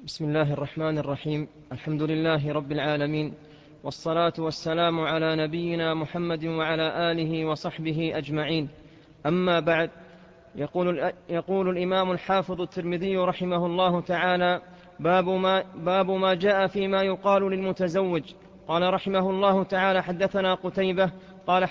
بسم الله الرحمن الرحيم. الحمد لله رب العالمين، والصلاة والسلام على نبينا محمد وعلى آله وصحبه أجمعين. أما بعد، يقول الإمام الحافظ الترمذي رحمه الله تعالى: باب ما جاء فيما يقال للمتزوج. قال رحمه الله تعالى: حدثنا قتيبة قال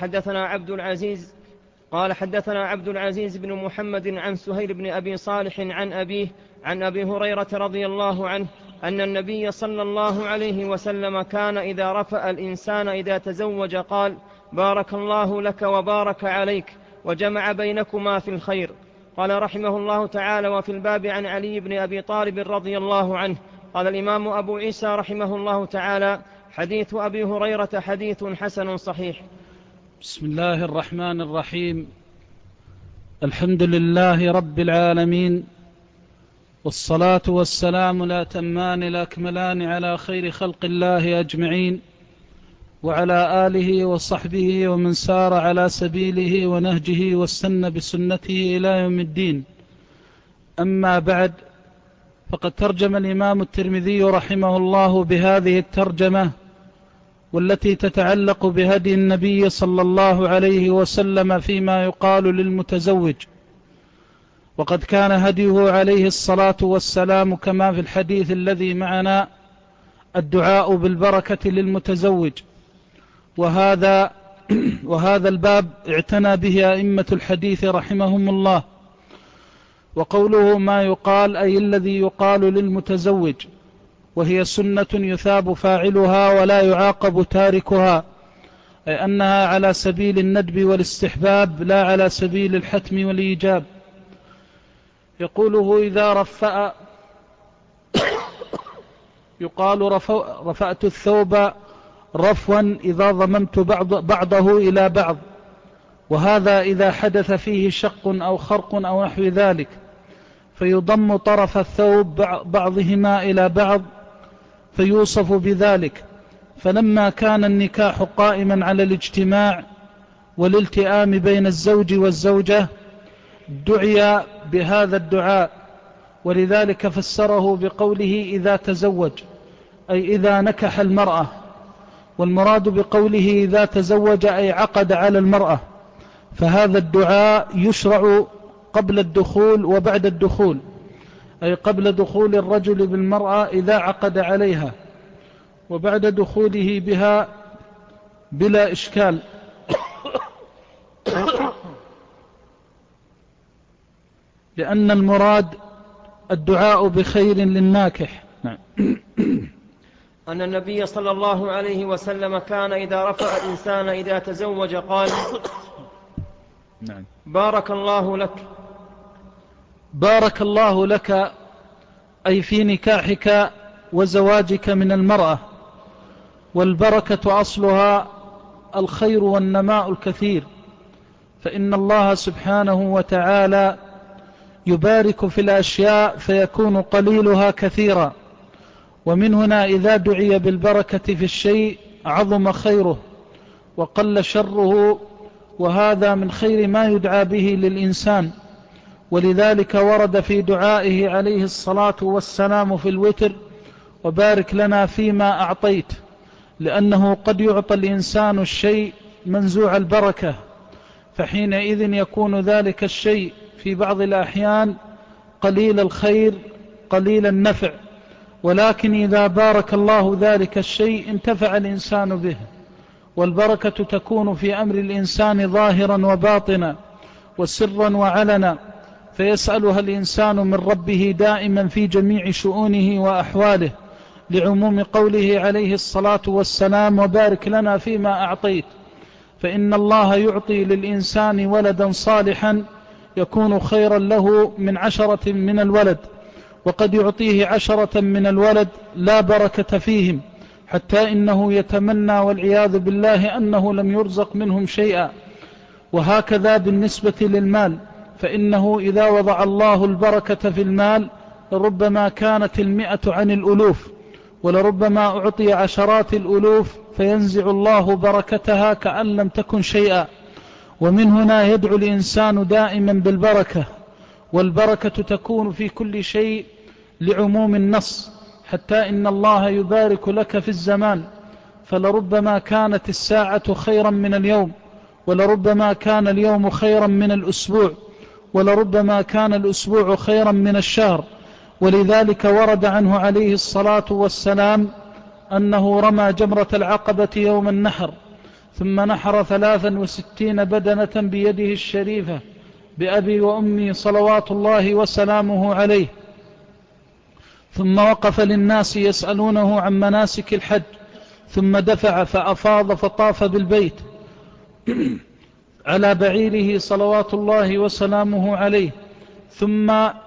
حدثنا عبد العزيز بن محمد عن سهيل بن أبي صالح عن أبيه عن أبي هريرة رضي الله عنه أن النبي صلى الله عليه وسلم كان إذا رفأ الإنسان إذا تزوج قال: بارك الله لك وبارك عليك وجمع بينكما في الخير. قال رحمه الله تعالى: وفي الباب عن علي بن أبي طالب رضي الله عنه. قال الإمام أبو عيسى رحمه الله تعالى: حديث أبي هريرة حديث حسن صحيح. بسم الله الرحمن الرحيم. الحمد لله رب العالمين، والصلاة والسلام الأتمان الأكملان على خير خلق الله أجمعين، وعلى آله وصحبه ومن سار على سبيله ونهجه واستنى بسنته إلى يوم الدين. أما بعد، فقد ترجم الإمام الترمذي رحمه الله بهذه الترجمة، والتي تتعلق بهدي النبي صلى الله عليه وسلم فيما يقال للمتزوج. وقد كان هديه عليه الصلاة والسلام كما في الحديث الذي معنا الدعاء بالبركة للمتزوج، وهذا الباب اعتنى به أئمة الحديث رحمهم الله. وقوله ما يقال أي الذي يقال للمتزوج، وهي سنة يثاب فاعلها ولا يعاقب تاركها، أي أنها على سبيل الندب والاستحباب لا على سبيل الحتم والإيجاب. يقوله إذا رفأ، يقال رفأت الثوب رفوا إذا ضممت بعضه إلى بعض، وهذا إذا حدث فيه شق أو خرق أو نحو ذلك، فيضم طرف الثوب بعضهما إلى بعض فيوصف بذلك. فلما كان النكاح قائما على الاجتماع والالتئام بين الزوج والزوجة دعي بهذا الدعاء، ولذلك فسره بقوله إذا تزوج، أي إذا نكح المرأة. والمراد بقوله إذا تزوج أي عقد على المرأة، فهذا الدعاء يشرع قبل الدخول وبعد الدخول، أي قبل دخول الرجل بالمرأة إذا عقد عليها، وبعد دخوله بها بلا إشكال، لأن المراد الدعاء بخير للناكح. أن النبي صلى الله عليه وسلم كان إذا رفع الإنسان إذا تزوج قال: بارك الله لك. بارك الله لك أي في نكاحك وزواجك من المرأة، والبركة أصلها الخير والنماء الكثير، فإن الله سبحانه وتعالى يبارك في الأشياء فيكون قليلها كثيرا. ومن هنا إذا دعي بالبركة في الشيء عظم خيره وقل شره، وهذا من خير ما يدعى به للإنسان. ولذلك ورد في دعائه عليه الصلاة والسلام في الوتر: وبارك لنا فيما أعطيت، لأنه قد يعطى الإنسان الشيء منزوع البركة، فحينئذ يكون ذلك الشيء في بعض الأحيان قليل الخير قليل النفع، ولكن إذا بارك الله ذلك الشيء انتفع الإنسان به. والبركة تكون في أمر الإنسان ظاهرا وباطنا وسرا وعلنا، فيسألها الإنسان من ربه دائما في جميع شؤونه وأحواله، لعموم قوله عليه الصلاة والسلام: وبارك لنا فيما أعطيت. فإن الله يعطي للإنسان ولدا صالحا يكون خيرا له من 10 من الولد، وقد يعطيه 10 من الولد لا بركة فيهم، حتى إنه يتمنى والعياذ بالله أنه لم يرزق منهم شيئا. وهكذا بالنسبة للمال، فإنه إذا وضع الله البركة في المال لربما كانت 100 عن الألوف، ولربما أعطي 10 الألوف فينزع الله بركتها كأن لم تكن شيئا. ومن هنا يدعو الإنسان دائما بالبركة، والبركة تكون في كل شيء لعموم النص، حتى إن الله يبارك لك في الزمان، فلربما كانت الساعة خيرا من اليوم، ولربما كان اليوم خيرا من الأسبوع، ولربما كان الأسبوع خيرا من الشهر. ولذلك ورد عنه عليه الصلاة والسلام أنه رمى جمرة العقبة يوم النحر، ثم نحر 63 بدنة بيده الشريفة بأبي وأمي صلوات الله وسلامه عليه، ثم وقف للناس يسألونه عن مناسك الحج، ثم دفع فأفاض فطاف بالبيت على بعيره صلوات الله وسلامه عليه، ثم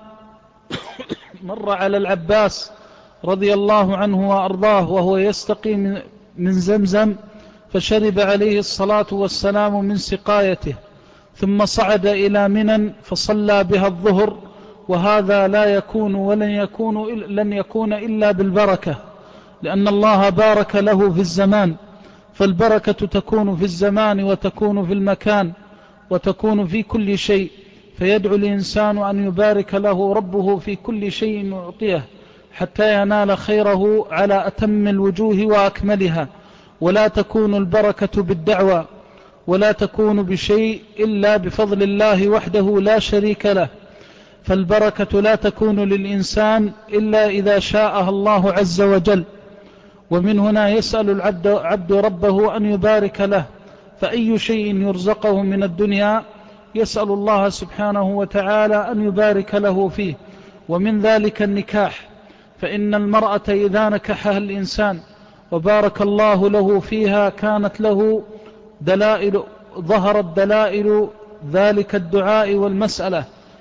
مر على العباس رضي الله عنه وأرضاه وهو يستقي من زمزم، فشرب عليه الصلاة والسلام من سقايته، ثم صعد إلى منى فصلى بها الظهر. وهذا لا يكون لن يكون إلا بالبركة، لأن الله بارك له في الزمان، فالبركة تكون في الزمان وتكون في المكان وتكون في كل شيء، فيدعو الإنسان أن يبارك له ربه في كل شيء يعطيه حتى ينال خيره على أتم الوجوه وأكملها. ولا تكون البركة بالدعوة، ولا تكون بشيء إلا بفضل الله وحده لا شريك له، فالبركة لا تكون للإنسان إلا إذا شاءها الله عز وجل. ومن هنا يسأل العبد ربه أن يبارك له، فأي شيء يرزقه من الدنيا يسأل الله سبحانه وتعالى أن يبارك له فيه، ومن ذلك النكاح، فإن المرأة إذا نكحها الإنسان وبارك الله له فيها كانت له دلائل، ظهرت دلائل ذلك الدعاء والمسألة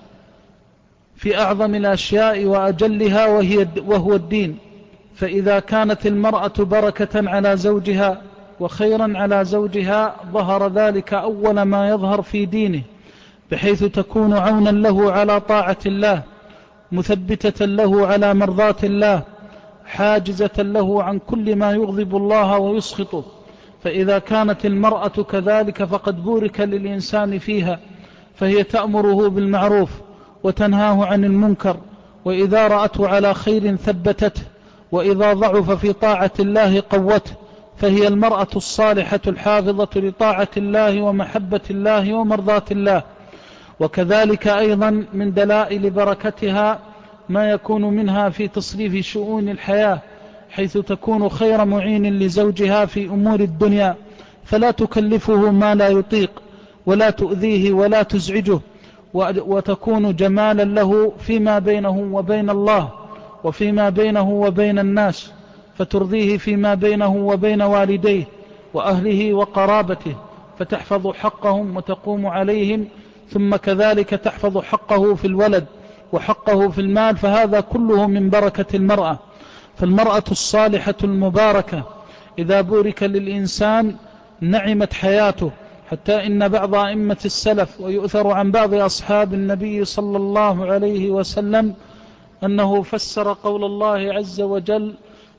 في أعظم الأشياء وأجلها وهو الدين. فإذا كانت المرأة بركة على زوجها وخيرا على زوجها ظهر ذلك أول ما يظهر في دينه، بحيث تكون عونا له على طاعة الله، مثبتة له على مرضاة الله، حاجزة له عن كل ما يغضب الله ويسخطه. فإذا كانت المرأة كذلك فقد بورك للإنسان فيها، فهي تأمره بالمعروف وتنهاه عن المنكر، وإذا رأته على خير ثبتته، وإذا ضعف في طاعة الله قوته، فهي المرأة الصالحة الحافظة لطاعة الله ومحبة الله ومرضاة الله. وكذلك أيضا من دلائل بركتها ما يكون منها في تصريف شؤون الحياة، حيث تكون خير معين لزوجها في أمور الدنيا، فلا تكلفه ما لا يطيق، ولا تؤذيه ولا تزعجه، وتكون جمالا له فيما بينه وبين الله وفيما بينه وبين الناس، فترضيه فيما بينه وبين والديه وأهله وقرابته، فتحفظ حقهم وتقوم عليهم، ثم كذلك تحفظ حقه في الولد وحقه في المال، فهذا كله من بركة المرأة. فالمرأة الصالحة المباركة إذا بورك للإنسان نعمت حياته، حتى إن بعض أئمة السلف ويؤثر عن بعض أصحاب النبي صلى الله عليه وسلم أنه فسر قول الله عز وجل: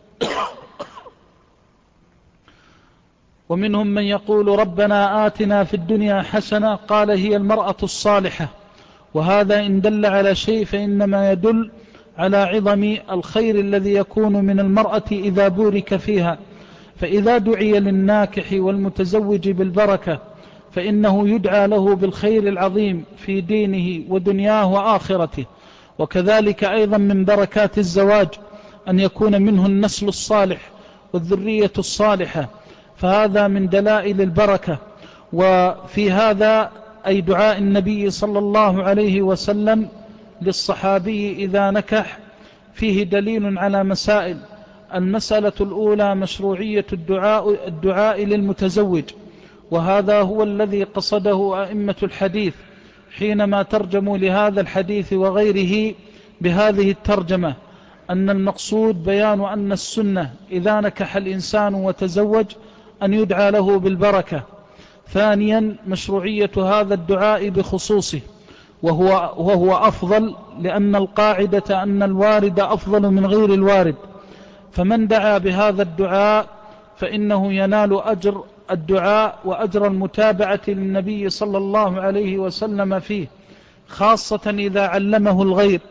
ومنهم من يقول ربنا آتنا في الدنيا حسنة، قال هي المرأة الصالحة. وهذا إن دل على شيء فإنما يدل على عظم الخير الذي يكون من المرأة إذا بورك فيها. فإذا دعي للناكح والمتزوج بالبركة فإنه يدعى له بالخير العظيم في دينه ودنياه وآخرته. وكذلك أيضا من بركات الزواج أن يكون منه النسل الصالح والذرية الصالحة، فهذا من دلائل البركة. وفي هذا أي دعاء النبي صلى الله عليه وسلم للصحابي إذا نكح فيه دليل على مسائل. المسألة الأولى مشروعية الدعاء للمتزوج، وهذا هو الذي قصده أئمة الحديث حينما ترجموا لهذا الحديث وغيره بهذه الترجمة، أن المقصود بيان أن السنة إذا نكح الإنسان وتزوج أن يدعى له بالبركة. ثانيا مشروعية هذا الدعاء بخصوصه، وهو أفضل، لأن القاعدة أن الوارد أفضل من غير الوارد، فمن دعا بهذا الدعاء فإنه ينال أجر الدعاء وأجر المتابعة للنبي صلى الله عليه وسلم فيه، خاصة إذا علمه الغير،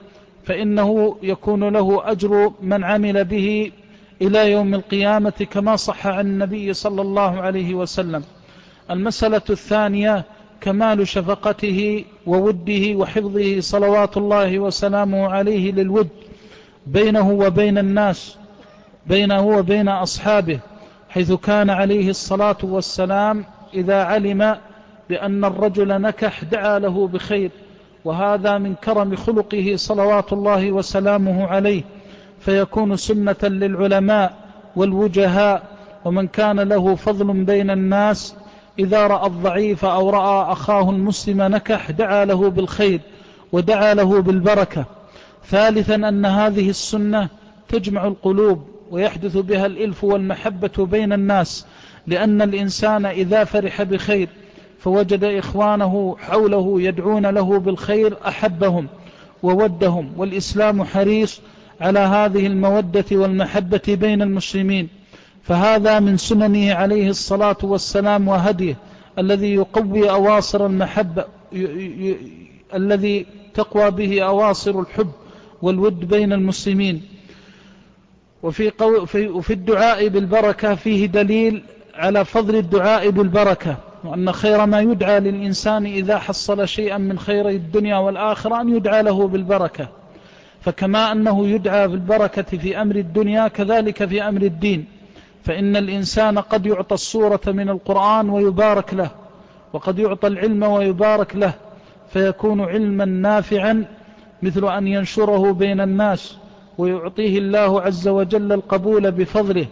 فإنه يكون له أجر من عمل به إلى يوم القيامة كما صح عن النبي صلى الله عليه وسلم. المسألة الثانية كمال شفقته ووده وحفظه صلوات الله وسلامه عليه للود بينه وبين الناس، بينه وبين أصحابه، حيث كان عليه الصلاة والسلام إذا علم بأن الرجل نكح دعا له بخير، وهذا من كرم خلقه صلوات الله وسلامه عليه، فيكون سنة للعلماء والوجهاء ومن كان له فضل بين الناس إذا رأى الضعيف أو رأى أخاه المسلم نكح دعا له بالخير ودعا له بالبركة. ثالثا أن هذه السنة تجمع القلوب ويحدث بها الإلف والمحبة بين الناس، لأن الإنسان إذا فرح بخير فوجد إخوانه حوله يدعون له بالخير أحبهم وودهم، والإسلام حريص على هذه المودة والمحبة بين المسلمين. فهذا من سننه عليه الصلاة والسلام وهديه الذي يقوي أواصر المحبة، الذي تقوى به أواصر الحب والود بين المسلمين. وفي الدعاء بالبركة فيه دليل على فضل الدعاء بالبركة، وأن خير ما يدعى للإنسان إذا حصل شيئا من خير الدنيا والآخرة أن يدعى له بالبركة، فكما أنه يدعى بالبركة في أمر الدنيا كذلك في أمر الدين، فإن الإنسان قد يعطى السورة من القرآن ويبارك له، وقد يعطى العلم ويبارك له، فيكون علما نافعا مثل أن ينشره بين الناس ويعطيه الله عز وجل القبول بفضله،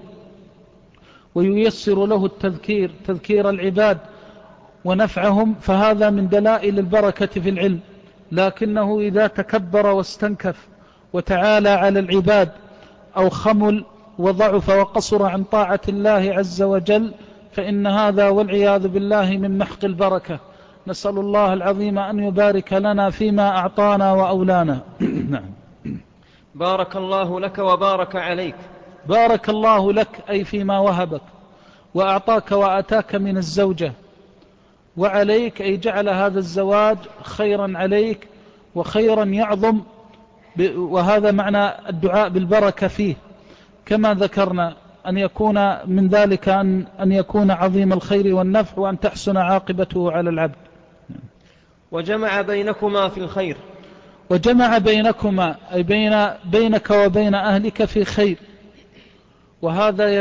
وييسر له تذكير العباد ونفعهم، فهذا من دلائل البركة في العلم. لكنه إذا تكبر واستنكف وتعالى على العباد أو خمل وضعف وقصر عن طاعة الله عز وجل فإن هذا والعياذ بالله من محق البركة. نسأل الله العظيم أن يبارك لنا فيما أعطانا وأولانا. نعم. بارك الله لك وبارك عليك. بارك الله لك أي فيما وهبك وأعطاك وأتاك من الزوجة، وعليك أي جعل هذا الزواج خيرا عليك وخيرا يعظم، وهذا معنى الدعاء بالبركة فيه، كما ذكرنا أن يكون من ذلك أن يكون عظيم الخير والنفع وأن تحسن عاقبته على العبد. وجمع بينكما في الخير. وجمع بينكما أي بينك وبين أهلك في خير، وهذا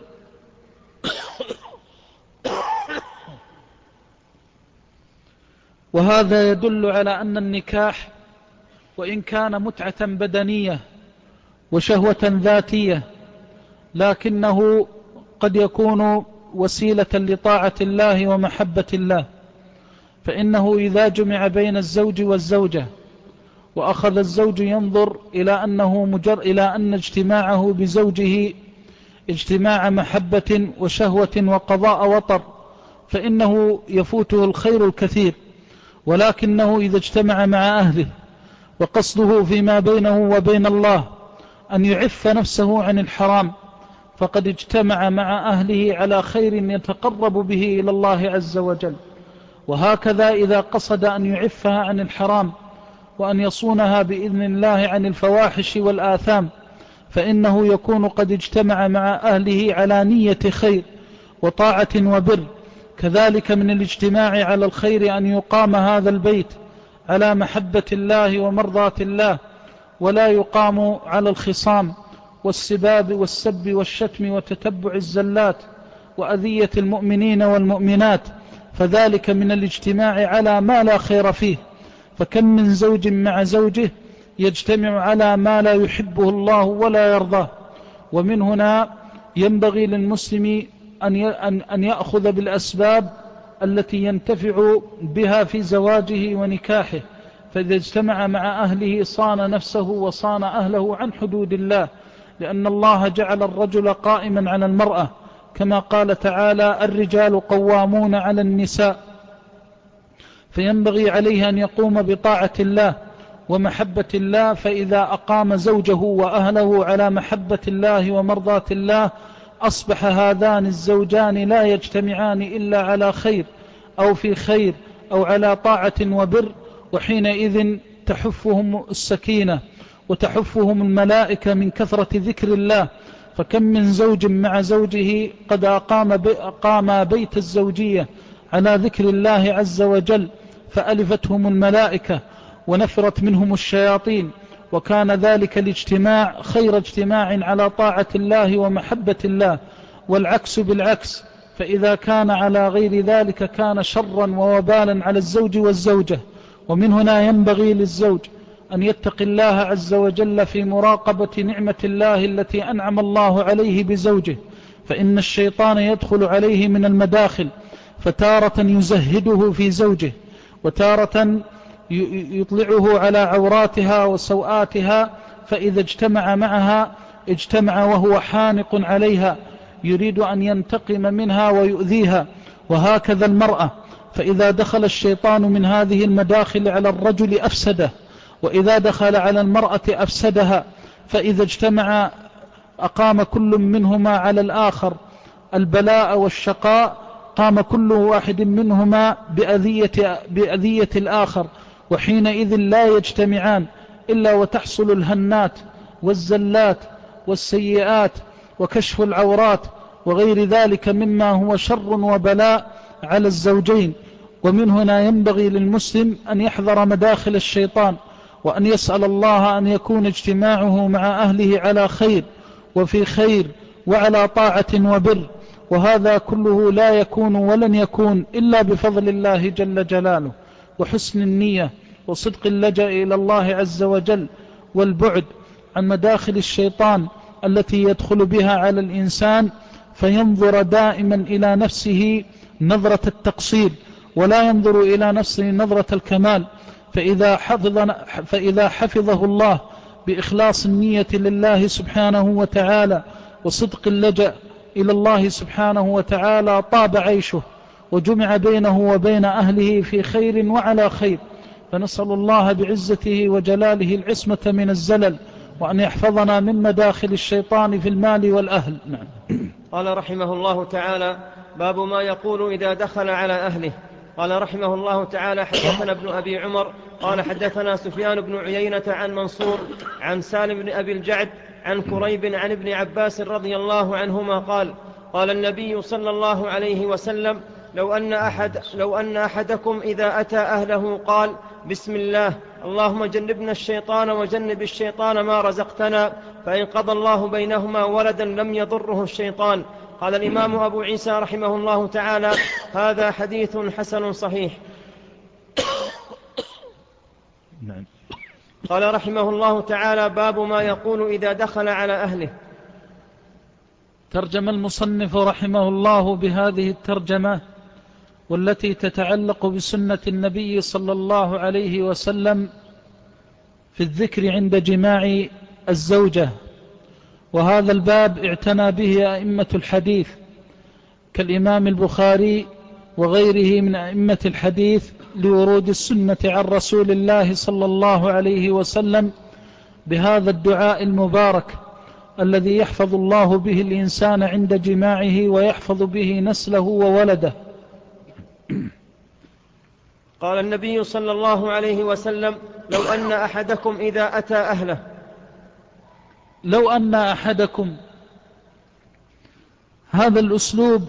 يدل على أن النكاح وإن كان متعة بدنية وشهوة ذاتية لكنه قد يكون وسيلة لطاعة الله ومحبة الله، فإنه إذا جمع بين الزوج والزوجة وأخذ الزوج ينظر إلى أن اجتماعه بزوجه اجتماع محبة وشهوة وقضاء وطر فإنه يفوته الخير الكثير، ولكنه إذا اجتمع مع أهله وقصده فيما بينه وبين الله أن يعف نفسه عن الحرام فقد اجتمع مع أهله على خير يتقرب به إلى الله عز وجل. وهكذا إذا قصد أن يعفها عن الحرام وأن يصونها بإذن الله عن الفواحش والآثام فإنه يكون قد اجتمع مع أهله على نية خير وطاعة وبر. كذلك من الاجتماع على الخير أن يقام هذا البيت على محبة الله ومرضاة الله، ولا يقام على الخصام والسباب والسب والشتم وتتبع الزلات وأذية المؤمنين والمؤمنات، فذلك من الاجتماع على ما لا خير فيه. فكم من زوج مع زوجه يجتمع على ما لا يحبه الله ولا يرضاه. ومن هنا ينبغي للمسلم أن يأخذ بالأسباب التي ينتفع بها في زواجه ونكاحه، فإذا اجتمع مع أهله صان نفسه وصان أهله عن حدود الله، لأن الله جعل الرجل قائما على المرأة كما قال تعالى الرجال قوامون على النساء، فينبغي عليه أن يقوم بطاعة الله ومحبة الله. فإذا أقام زوجه وأهله على محبة الله ومرضاة الله أصبح هذان الزوجان لا يجتمعان إلا على خير أو في خير أو على طاعة وبر، وحينئذ تحفهم السكينة وتحفهم الملائكة من كثرة ذكر الله، فكم من زوج مع زوجه قد أقام بيت الزوجية على ذكر الله عز وجل فألفتهم الملائكة ونفرت منهم الشياطين، وكان ذلك الاجتماع خير اجتماع على طاعة الله ومحبة الله، والعكس بالعكس، فإذا كان على غير ذلك كان شرا ووبالا على الزوج والزوجة. ومن هنا ينبغي للزوج أن يتقي الله عز وجل في مراقبة نعمة الله التي أنعم الله عليه بزوجه، فإن الشيطان يدخل عليه من المداخل، فتارة يزهده في زوجه، وتارة يطلعه على عوراتها وسوآتها، فإذا اجتمع معها اجتمع وهو حانق عليها يريد أن ينتقم منها ويؤذيها. وهكذا المرأة، فإذا دخل الشيطان من هذه المداخل على الرجل أفسده، وإذا دخل على المرأة أفسدها، فإذا اجتمع أقام كل منهما على الآخر البلاء والشقاء، قام كل واحد منهما بأذية الآخر، وحينئذ لا يجتمعان إلا وتحصل الهنات والزلات والسيئات وكشف العورات وغير ذلك مما هو شر وبلاء على الزوجين. ومن هنا ينبغي للمسلم أن يحذر مداخل الشيطان، وأن يسأل الله أن يكون اجتماعه مع أهله على خير وفي خير وعلى طاعة وبر، وهذا كله لا يكون ولن يكون إلا بفضل الله جل جلاله وحسن النية وصدق اللجأ إلى الله عز وجل، والبعد عن مداخل الشيطان التي يدخل بها على الإنسان، فينظر دائما إلى نفسه نظرة التقصير، ولا ينظر إلى نفسه نظرة الكمال. فإذا حفظه الله بإخلاص النية لله سبحانه وتعالى وصدق اللجأ إلى الله سبحانه وتعالى، طاب عيشه وجمع بينه وبين أهله في خير وعلى خير. فنسأل الله بعزته وجلاله العصمة من الزلل، وأن يحفظنا من مداخل الشيطان في المال والأهل. نعم. قال رحمه الله تعالى: باب ما يقول إذا دخل على أهله. قال رحمه الله تعالى: حدثنا ابن أبي عمر قال حدثنا سفيان بن عيينة عن منصور عن سالم بن أبي الجعد عن كريب عن ابن عباس رضي الله عنهما قال: قال النبي صلى الله عليه وسلم: لو أن أحدكم إذا أتى أهله قال: بسم الله، اللهم جنبنا الشيطان وجنب الشيطان ما رزقتنا، فإن قضى الله بينهما ولدا لم يضره الشيطان. قال الإمام أبو عيسى رحمه الله تعالى: هذا حديث حسن صحيح. قال رحمه الله تعالى: باب ما يقول إذا دخل على أهله. ترجم المصنف رحمه الله بهذه الترجمة، والتي تتعلق بسنة النبي صلى الله عليه وسلم في الذكر عند جماع الزوجة. وهذا الباب اعتنى به أئمة الحديث كالإمام البخاري وغيره من أئمة الحديث لورود السنة عن رسول الله صلى الله عليه وسلم بهذا الدعاء المبارك الذي يحفظ الله به الإنسان عند جماعه ويحفظ به نسله وولده. قال النبي صلى الله عليه وسلم: لو أن أحدكم إذا أتى أهله. لو أن أحدكم، هذا الأسلوب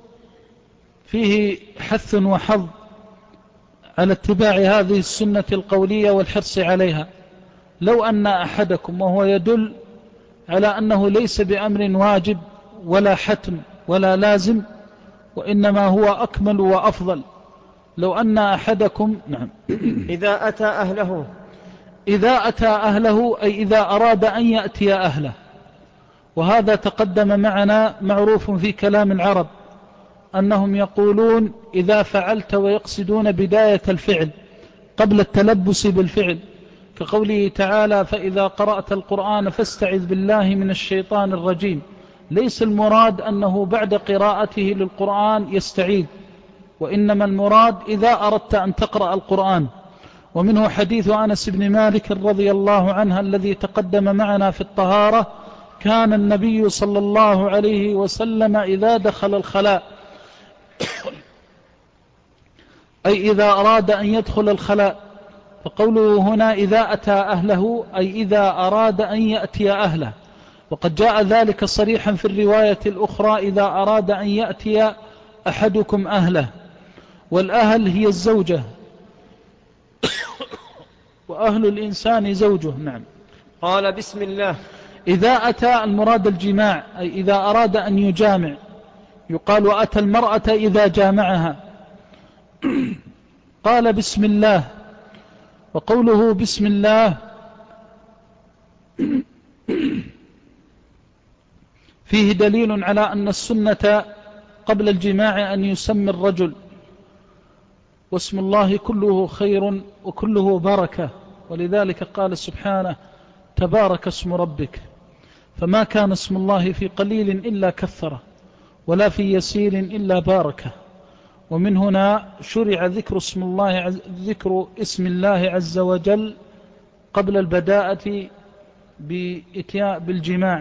فيه حث وحظ على اتباع هذه السنة القولية والحرص عليها. لو أن أحدكم، وهو يدل على أنه ليس بأمر واجب ولا حتم ولا لازم، وإنما هو أكمل وأفضل. لو أن أحدكم، نعم، إذا أتى أهله. إذا أتى أهله أي إذا أراد أن يأتي أهله. وهذا تقدم معنا معروف في كلام العرب أنهم يقولون إذا فعلت، ويقصدون بداية الفعل قبل التلبس بالفعل، كقوله تعالى: فإذا قرأت القرآن فاستعذ بالله من الشيطان الرجيم. ليس المراد أنه بعد قراءته للقرآن يستعيذ، وإنما المراد إذا أردت أن تقرأ القرآن. ومنه حديث أنس بن مالك رضي الله عنه الذي تقدم معنا في الطهارة: كان النبي صلى الله عليه وسلم إذا دخل الخلاء، أي إذا أراد أن يدخل الخلاء، فقوله هنا إذا أتى أهله أي إذا أراد أن يأتي أهله، وقد جاء ذلك صريحا في الرواية الأخرى إذا أراد أن يأتي أحدكم أهله، والأهل هي الزوجة، وأهل الإنسان زوجه. نعم. قال بسم الله. إذا أتى المراد الجماع، أي إذا أراد أن يجامع، يقال وأتى المرأة إذا جامعها. قال بسم الله، وقوله بسم الله فيه دليل على أن السنة قبل الجماع أن يسمي الرجل، واسم الله كله خير وكله بركة، ولذلك قال سبحانه تبارك اسم ربك، فما كان اسم الله في قليل إلا كثره، ولا في يسير إلا باركه. ومن هنا شرع ذكر اسم الله عز وجل قبل البداءة بالجماع.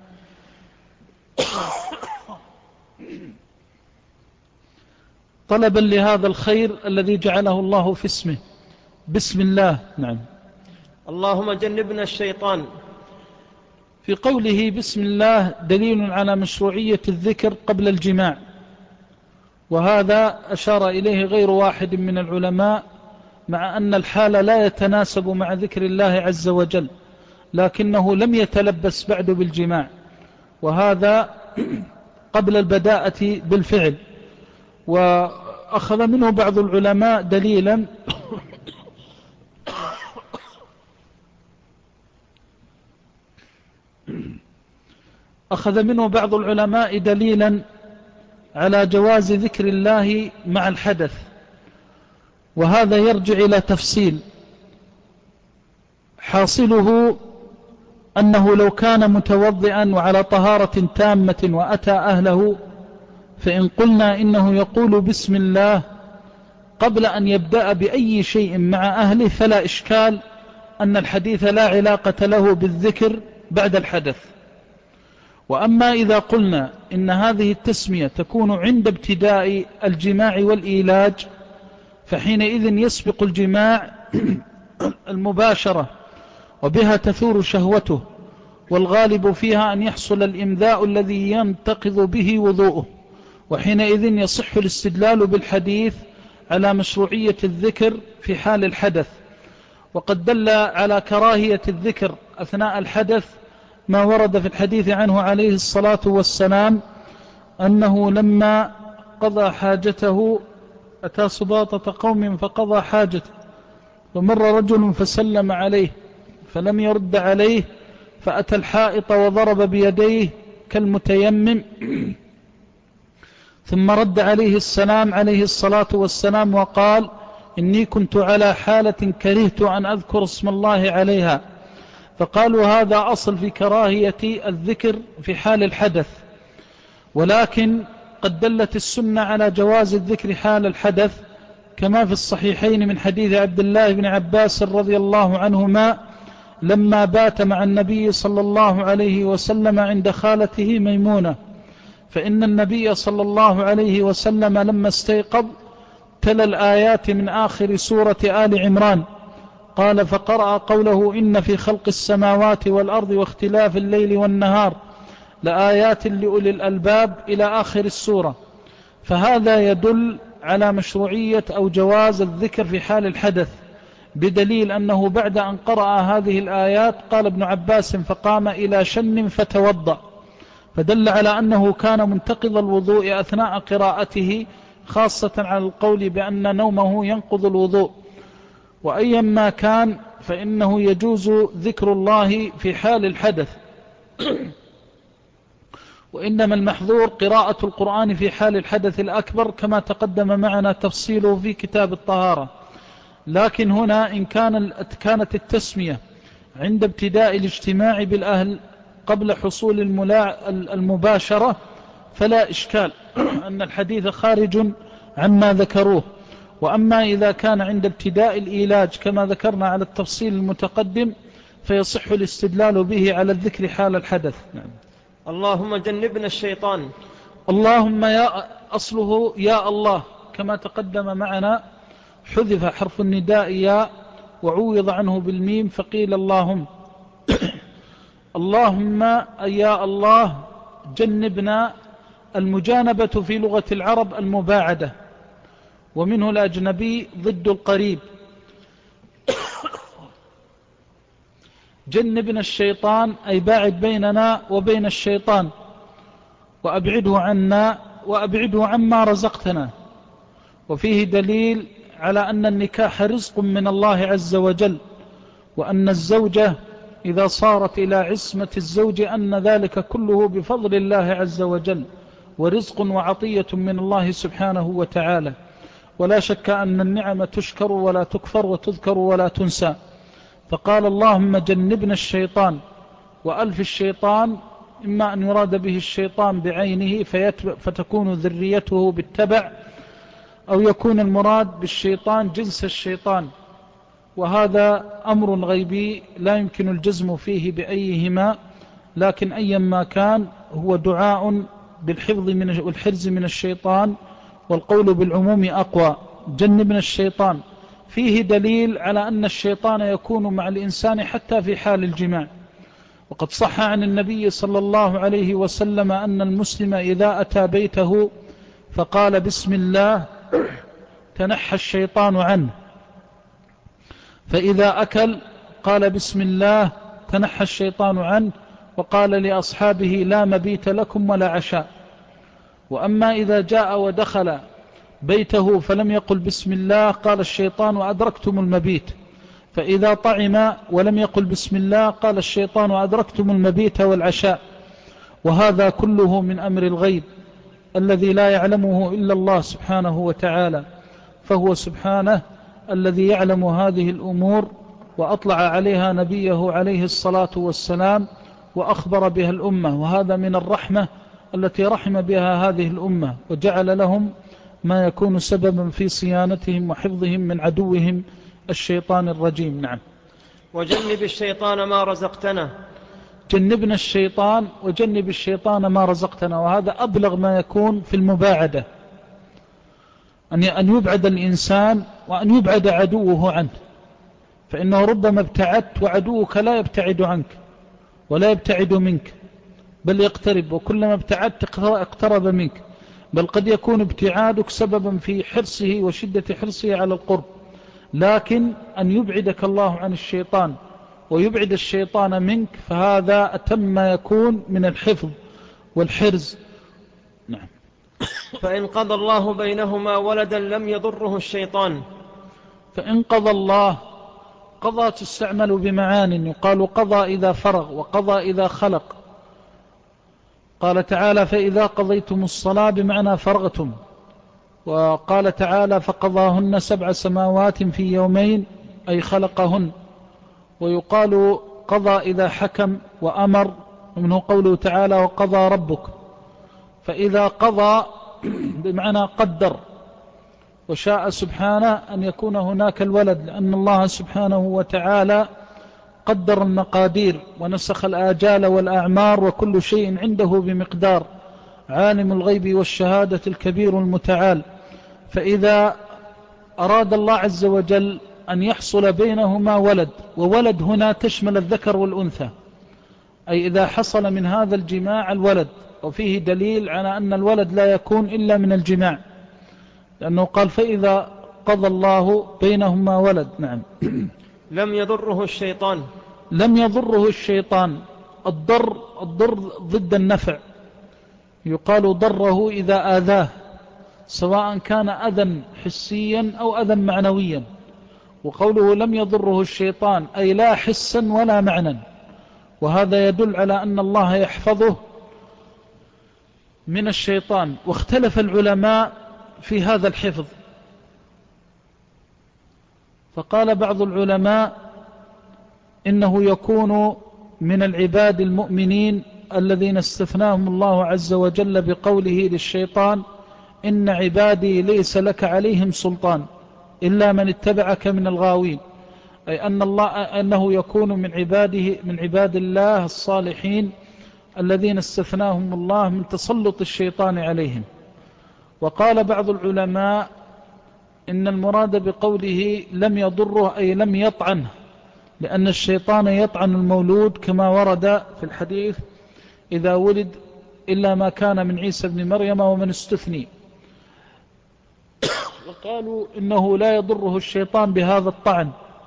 طلبا لهذا الخير الذي جعله الله في اسمه بسم الله. نعم. اللهم جنبنا الشيطان. في قوله بسم الله دليل على مشروعية الذكر قبل الجماع، وهذا أشار إليه غير واحد من العلماء، مع أن الحال لا يتناسب مع ذكر الله عز وجل، لكنه لم يتلبس بعد بالجماع، وهذا قبل البداءة بالفعل. وأخذ منه بعض العلماء دليلا على جواز ذكر الله مع الحدث، وهذا يرجع إلى تفصيل. حاصله أنه لو كان متوضئا وعلى طهارة تامة وأتى أهله، فإن قلنا إنه يقول بسم الله قبل أن يبدأ بأي شيء مع أهله فلا إشكال أن الحديث لا علاقة له بالذكر بعد الحدث. وأما إذا قلنا إن هذه التسمية تكون عند ابتداء الجماع والإيلاج، فحينئذ يسبق الجماع المباشرة، وبها تثور شهوته، والغالب فيها أن يحصل الإمذاء الذي ينتقض به وضوءه، وحينئذ يصح الاستدلال بالحديث على مشروعية الذكر في حال الحدث. وقد دل على كراهية الذكر أثناء الحدث ما ورد في الحديث عنه عليه الصلاة والسلام أنه لما قضى حاجته أتى سباطة قوم فقضى حاجته، ومر رجل فسلم عليه فلم يرد عليه، فأتى الحائط وضرب بيديه كالمتيمم، ثم رد عليه السلام عليه الصلاة والسلام وقال إني كنت على حالة كرهت أن أذكر اسم الله عليها. فقالوا هذا أصل في كراهية الذكر في حال الحدث، ولكن قد دلت السنة على جواز الذكر حال الحدث، كما في الصحيحين من حديث عبد الله بن عباس رضي الله عنهما لما بات مع النبي صلى الله عليه وسلم عند خالته ميمونة، فإن النبي صلى الله عليه وسلم لما استيقظ تلا الآيات من آخر سورة آل عمران، قال فقرأ قوله إن في خلق السماوات والأرض واختلاف الليل والنهار لآيات لأولي الألباب إلى آخر السورة. فهذا يدل على مشروعية أو جواز الذكر في حال الحدث، بدليل أنه بعد أن قرأ هذه الآيات قال ابن عباس فقام إلى شن فتوضأ، فدل على أنه كان منتقض الوضوء أثناء قراءته، خاصة على القول بأن نومه ينقض الوضوء. وأيما كان فإنه يجوز ذكر الله في حال الحدث، وإنما المحظور قراءة القرآن في حال الحدث الأكبر كما تقدم معنا تفصيله في كتاب الطهارة. لكن هنا إن كانت التسمية عند ابتداء الاجتماع بالأهل قبل حصول المباشرة فلا إشكال أن الحديث خارج عما ذكروه. وأما إذا كان عند ابتداء الإيلاج كما ذكرنا على التفصيل المتقدم فيصح الاستدلال به على الذكر حال الحدث. نعم. اللهم جنبنا الشيطان. اللهم أصله يا الله كما تقدم معنا، حذف حرف النداء يا وعوض عنه بالميم فقيل اللهم. اللهم أي يا الله جنبنا. المجانبة في لغة العرب المباعدة، ومنه الأجنبي ضد القريب. جنبنا الشيطان أي باعد بيننا وبين الشيطان، وأبعده عنا وأبعده عما رزقتنا. وفيه دليل على أن النكاح رزق من الله عز وجل، وأن الزوجة إذا صارت إلى عصمة الزوج أن ذلك كله بفضل الله عز وجل، ورزق وعطية من الله سبحانه وتعالى. ولا شك أن النعم تشكر ولا تكفر وتذكر ولا تنسى. فقال اللهم جنبنا الشيطان، وألف الشيطان إما أن يراد به الشيطان بعينه فتكون ذريته بالتبع، أو يكون المراد بالشيطان جنس الشيطان، وهذا أمر غيبي لا يمكن الجزم فيه بأيهما، لكن أيا ما كان هو دعاء بالحفظ والحرز من الشيطان، والقول بالعموم أقوى. جنبنا الشيطان فيه دليل على أن الشيطان يكون مع الإنسان حتى في حال الجماع. وقد صح عن النبي صلى الله عليه وسلم أن المسلم إذا أتى بيته فقال بسم الله تنحى الشيطان عنه، فإذا أكل قال بسم الله تنحى الشيطان عنه، وقال لأصحابه لا مبيت لكم ولا عشاء. وأما إذا جاء ودخل بيته فلم يقل بسم الله قال الشيطان وأدركتم المبيت، فإذا طعم ولم يقل بسم الله قال الشيطان وأدركتم المبيت والعشاء. وهذا كله من أمر الغيب الذي لا يعلمه إلا الله سبحانه وتعالى، فهو سبحانه الذي يعلم هذه الأمور، وأطلع عليها نبيه عليه الصلاة والسلام وأخبر بها الأمة. وهذا من الرحمة التي رحم بها هذه الأمة، وجعل لهم ما يكون سببا في صيانتهم وحفظهم من عدوهم الشيطان الرجيم. نعم. وجنب الشيطان ما رزقتنا. جنبنا الشيطان وجنب الشيطان ما رزقتنا، وهذا أبلغ ما يكون في المباعدة، أن يبعد الإنسان وأن يبعد عدوه عنه، فإنه ربما ابتعدت وعدوك لا يبتعد عنك ولا يبتعد منك، بل يقترب، وكلما ابتعدت اقترب منك، بل قد يكون ابتعادك سببا في حرصه وشدة حرصه على القرب. لكن أن يبعدك الله عن الشيطان ويبعد الشيطان منك، فهذا أتم ما يكون من الحفظ والحرز. نعم. فإن قضى الله بينهما ولدا لم يضره الشيطان. فإن قضى الله، قضى تستعمل بمعان، يقال قضى إذا فرغ، وقضى إذا خلق. قال تعالى فإذا قضيتم الصلاة بمعنى فرغتم، وقال تعالى فقضاهن 7 سماوات في يومين أي خلقهن. ويقال قضى إذا حكم وأمر، ومنه قوله تعالى وقضى ربك. فإذا قضى بمعنى قدر، وشاء سبحانه أن يكون هناك الولد، لأن الله سبحانه وتعالى قدر المقادير ونسخ الآجال والأعمار، وكل شيء عنده بمقدار، عالم الغيب والشهادة الكبير المتعال. فإذا أراد الله عز وجل أن يحصل بينهما ولد، وولد هنا تشمل الذكر والأنثى، أي إذا حصل من هذا الجماع الولد، وفيه دليل على أن الولد لا يكون إلا من الجماع، لأنه قال فإذا قضى الله بينهما ولد. نعم. لم يضره الشيطان. لم يضره الشيطان. الضر ضد النفع، يقال ضره إذا آذاه، سواء كان أذى حسيا أو أذى معنويا. وقوله لم يضره الشيطان أي لا حسا ولا معنى، وهذا يدل على أن الله يحفظه من الشيطان. واختلف العلماء في هذا الحفظ، فقال بعض العلماء إنه يكون من العباد المؤمنين الذين استثناهم الله عز وجل بقوله للشيطان إن عبادي ليس لك عليهم سلطان إلا من اتبعك من الغاوين، أي أنه يكون من عباد الله الصالحين الذين استثناهم الله من تسلط الشيطان عليهم. وقال بعض العلماء إن المراد بقوله لم يضره أي لم يطعنه، لأن الشيطان يطعن المولود كما ورد في الحديث إذا ولد إلا ما كان من عيسى بن مريم ومن استثني. وقالوا إنه لا يضره الشيطان بهذا الطعن.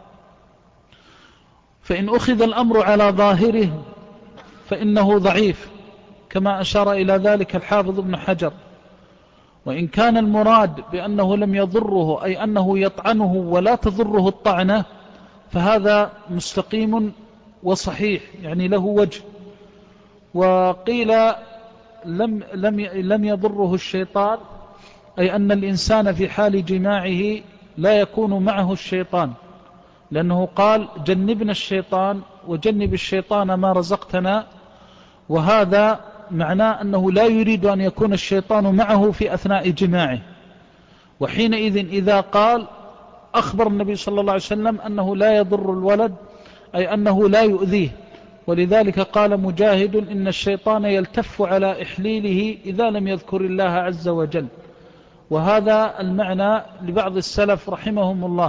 فإن أخذ الأمر على ظاهره فإنه ضعيف كما أشار إلى ذلك الحافظ ابن حجر. وإن كان المراد بأنه لم يضره أي أنه يطعنه ولا تضره الطعنة فهذا مستقيم وصحيح، يعني له وجه. وقيل لم يضره الشيطان أي أن الإنسان في حال جماعه لا يكون معه الشيطان، لأنه قال جنبنا الشيطان وجنب الشيطان ما رزقتنا، وهذا معناه أنه لا يريد أن يكون الشيطان معه في أثناء جماعه. وحينئذ إذا قال أخبر النبي صلى الله عليه وسلم أنه لا يضر الولد أي أنه لا يؤذيه. ولذلك قال مجاهد إن الشيطان يلتف على إحليله إذا لم يذكر الله عز وجل. وهذا المعنى لبعض السلف رحمهم الله.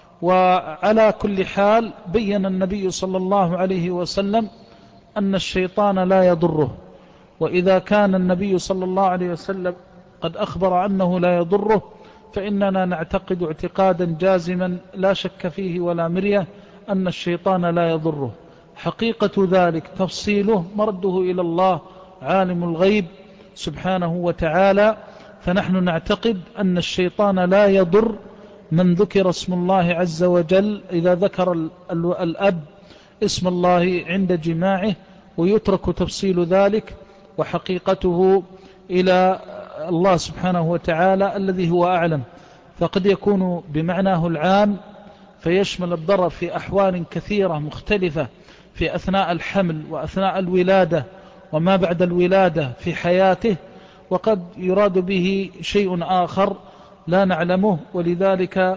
وعلى كل حال بين النبي صلى الله عليه وسلم أن الشيطان لا يضره، وإذا كان النبي صلى الله عليه وسلم قد أخبر أنه لا يضره فإننا نعتقد اعتقادا جازما لا شك فيه ولا مرية أن الشيطان لا يضره. حقيقة ذلك تفصيله مرده إلى الله عالم الغيب سبحانه وتعالى. فنحن نعتقد أن الشيطان لا يضر من ذكر اسم الله عز وجل إذا ذكر الأب اسم الله عند جماعه، ويترك تفصيل ذلك وحقيقته إلى الله سبحانه وتعالى الذي هو أعلم. فقد يكون بمعناه العام فيشمل الضرر في أحوال كثيرة مختلفة في أثناء الحمل وأثناء الولادة وما بعد الولادة في حياته، وقد يراد به شيء آخر لا نعلمه، ولذلك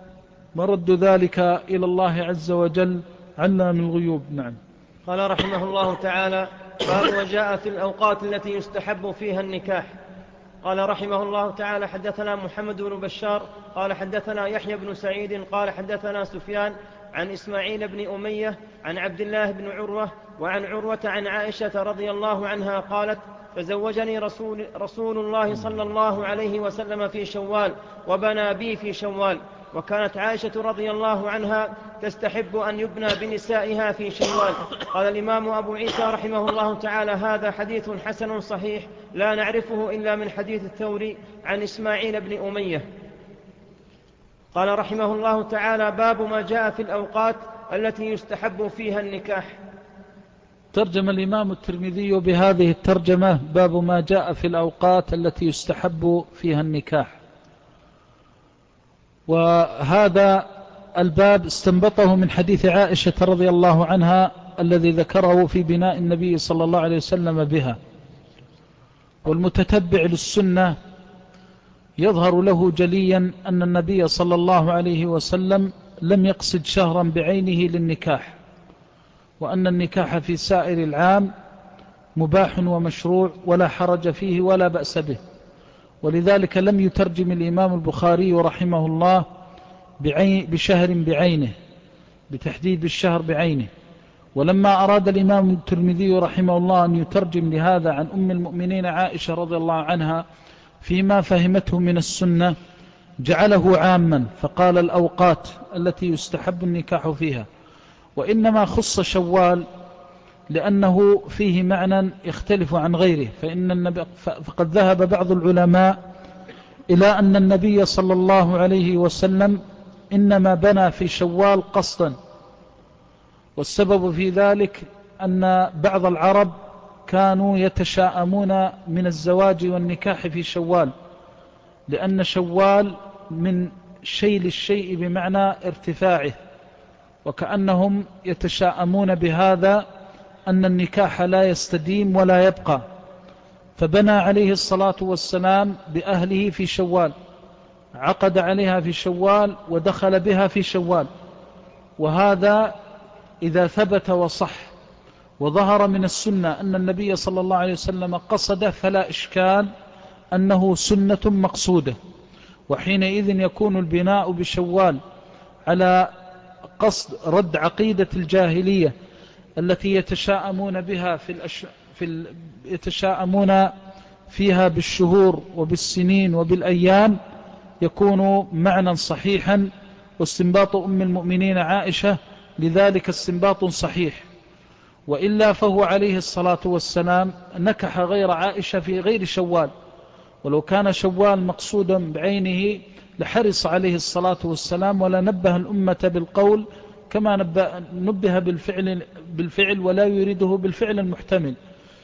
مرد ذلك إلى الله عز وجل علام الغيوب. نعم. قال رحمه الله تعالى: باب وجاء في الأوقات التي يستحب فيها النكاح. قال رحمه الله تعالى: حدثنا محمد بن بشار قال حدثنا يحيى بن سعيد قال حدثنا سفيان عن إسماعيل بن أمية عن عبد الله بن عروة وعن عروة عن عائشة رضي الله عنها قالت: فزوجني رسول الله صلى الله عليه وسلم في شوال وبنى بي في شوال. وكانت عائشة رضي الله عنها تستحب أن يبنى بنسائها في شوال. قال الإمام أبو عيسى رحمه الله تعالى: هذا حديث حسن صحيح لا نعرفه إلا من حديث الثوري عن إسماعيل بن أمية. قال رحمه الله تعالى: باب ما جاء في الأوقات التي يستحب فيها النكاح. ترجم الإمام الترمذي بهذه الترجمة: باب ما جاء في الأوقات التي يستحب فيها النكاح. وهذا الباب استنبطه من حديث عائشة رضي الله عنها الذي ذكره في بناء النبي صلى الله عليه وسلم بها. والمتتبع للسنة يظهر له جليا أن النبي صلى الله عليه وسلم لم يقصد شهرا بعينه للنكاح، وأن النكاح في سائر العام مباح ومشروع ولا حرج فيه ولا بأس به. ولذلك لم يترجم الإمام البخاري رحمه الله بشهر بعينه، بتحديد الشهر بعينه. ولما أراد الإمام الترمذي رحمه الله أن يترجم لهذا عن أم المؤمنين عائشة رضي الله عنها فيما فهمته من السنة جعله عاما، فقال الأوقات التي يستحب النكاح فيها. وإنما خص شوال لأنه فيه معنى يختلف عن غيره. فقد ذهب بعض العلماء إلى أن النبي صلى الله عليه وسلم إنما بنى في شوال قصدا، والسبب في ذلك أن بعض العرب كانوا يتشاءمون من الزواج والنكاح في شوال، لأن شوال من شيل الشيء بمعنى ارتفاعه، وكأنهم يتشاءمون بهذا أن النكاح لا يستديم ولا يبقى. فبنى عليه الصلاة والسلام بأهله في شوال، عقد عليها في شوال ودخل بها في شوال. وهذا إذا ثبت وصح وظهر من السنة أن النبي صلى الله عليه وسلم قصده فلا إشكال أنه سنة مقصودة. وحينئذ يكون البناء بشوال على قصد رد عقيدة الجاهلية التي يتشاءمون بها يتشاءمون فيها بالشهور وبالسنين وبالأيام، يكون معنى صحيحا. واستنباط أم المؤمنين عائشة لذلك استنباط صحيح، وإلا فهو عليه الصلاة والسلام نكح غير عائشة في غير شوال، ولو كان شوال مقصودا بعينه لحرص عليه الصلاة والسلام ولا نبه الأمة بالقول كما نبه بالفعل ولا يريده بالفعل المحتمل.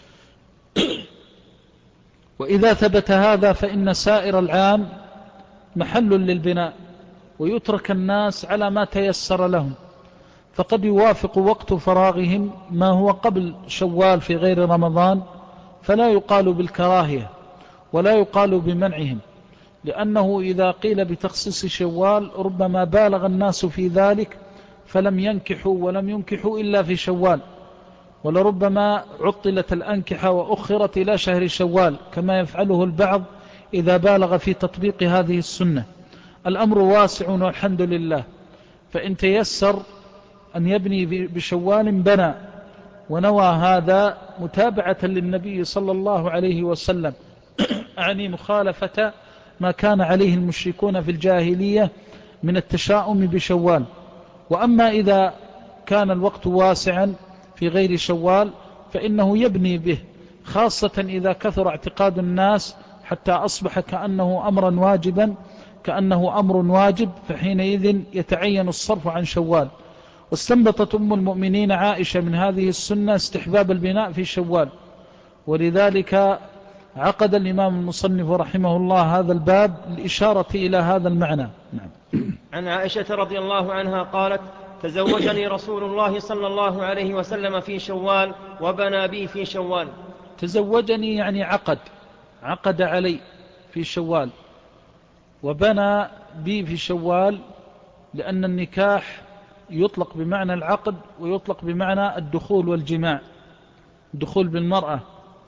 وإذا ثبت هذا فإن سائر العام محل للبناء، ويترك الناس على ما تيسر لهم، فقد يوافق وقت فراغهم ما هو قبل شوال في غير رمضان، فلا يقال بالكراهية ولا يقال بمنعهم، لأنه إذا قيل بتخصيص شوال ربما بالغ الناس في ذلك فلم ينكحوا ولم ينكحوا إلا في شوال، ولربما عطلت الأنكحة وأخرت إلى شهر شوال كما يفعله البعض إذا بالغ في تطبيق هذه السنة. الأمر واسع والحمد لله، فإن تيسر أن يبني بشوال بنى، ونوى هذا متابعة للنبي صلى الله عليه وسلم أعني مخالفة ما كان عليه المشركون في الجاهلية من التشاؤم بشوال. وأما إذا كان الوقت واسعا في غير شوال فإنه يبني به، خاصة إذا كثر اعتقاد الناس حتى أصبح كأنه أمر واجب، فحينئذ يتعين الصرف عن شوال. واستنبطت أم المؤمنين عائشة من هذه السنة استحباب البناء في شوال، ولذلك عقد الإمام المصنف رحمه الله هذا الباب للإشارة إلى هذا المعنى. عن عائشة رضي الله عنها قالت: تزوجني رسول الله صلى الله عليه وسلم في شوال وبنى بي في شوال. تزوجني يعني عقد علي في شوال، وبنى بي في شوال، لأن النكاح يطلق بمعنى العقد ويطلق بمعنى الدخول والجماع، الدخول بالمرأة،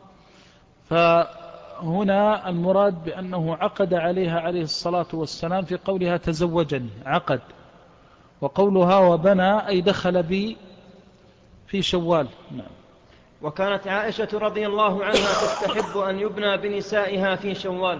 فهنا المراد بأنه عقد عليها عليه الصلاة والسلام في قولها تزوجني عقد، وقولها وبنى أي دخل بي في شوال. وكانت عائشة رضي الله عنها تستحب أن يبنى بنسائها في شوال.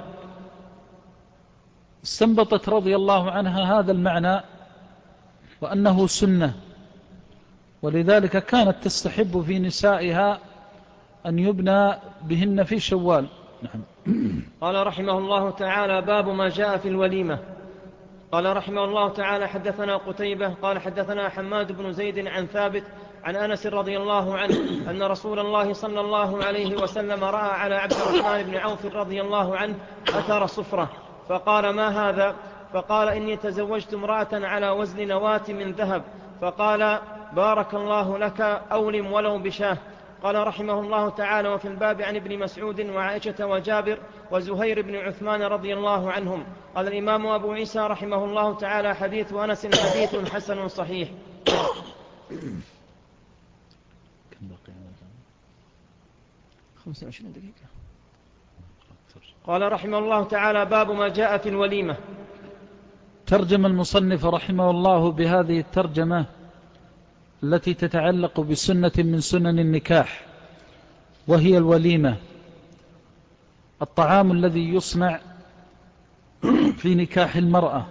استنبطت رضي الله عنها هذا المعنى وأنه سنة، ولذلك كانت تستحب في نسائها أن يبنى بهن في شوال. قال رحمه الله تعالى: باب ما جاء في الوليمة. قال رحمه الله تعالى: حدثنا قتيبة قال حدثنا حماد بن زيد عن ثابت عن أنس رضي الله عنه أن رسول الله صلى الله عليه وسلم رأى على عبد الرحمن بن عوف رضي الله عنه أثر صفرة، فقال: ما هذا؟ فقال: إني تزوجت امرأة على وزن نواة من ذهب. فقال: بارك الله لك، أولم ولو بشاه. قال رحمه الله تعالى: وفي الباب عن ابن مسعود وعائشة وجابر وزهير بن عثمان رضي الله عنهم. قال الإمام أبو عيسى رحمه الله تعالى: حديث أنس حديث حسن صحيح. 25 دقيقة. قال رحمه الله تعالى: باب ما جاء في الوليمة. ترجم المصنف رحمه الله بهذه الترجمة التي تتعلق بسنة من سنن النكاح، وهي الوليمة، الطعام الذي يصنع في نكاح المرأة.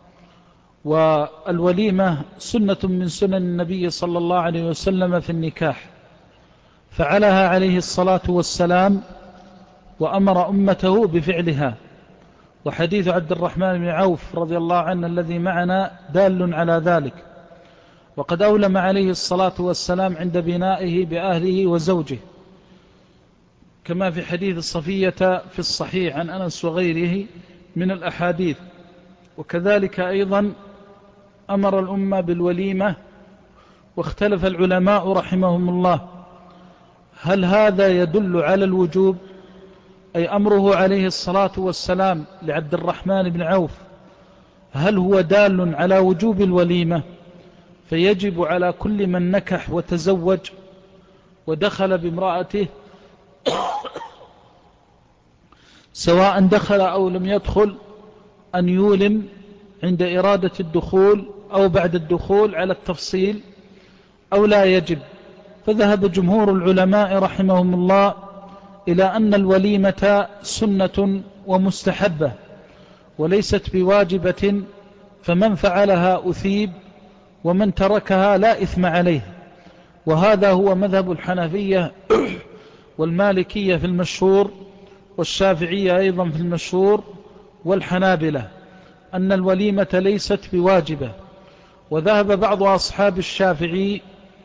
والوليمة سنة من سنن النبي صلى الله عليه وسلم في النكاح، فعلها عليه الصلاة والسلام وأمر أمته بفعلها. وحديث عبد الرحمن بن عوف رضي الله عنه الذي معنا دال على ذلك. وقد أولم عليه الصلاة والسلام عند بنائه بأهله وزوجه، كما في حديث الصفية في الصحيح عن أنس وغيره من الأحاديث. وكذلك أيضا أمر الأمة بالوليمة. واختلف العلماء رحمهم الله هل هذا يدل على الوجوب، أي أمره عليه الصلاة والسلام لعبد الرحمن بن عوف هل هو دال على وجوب الوليمة، فيجب على كل من نكح وتزوج ودخل بامرأته سواء دخل أو لم يدخل أن يولم عند إرادة الدخول أو بعد الدخول على التفصيل أو لا يجب؟ فذهب جمهور العلماء رحمهم الله إلى أن الوليمة سنة ومستحبة وليست بواجبة، فمن فعلها أثيب ومن تركها لا إثم عليه. وهذا هو مذهب الحنفية والمالكية في المشهور، والشافعية أيضا في المشهور، والحنابلة، أن الوليمة ليست بواجبة. وذهب بعض أصحاب الشافعي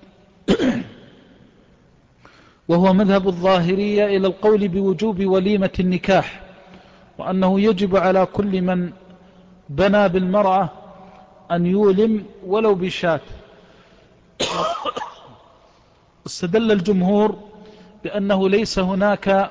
وهو مذهب الظاهرية إلى القول بوجوب وليمة النكاح، وأنه يجب على كل من بنى بالمرأة أن يولم ولو بشاة. استدل الجمهور بأنه ليس هناك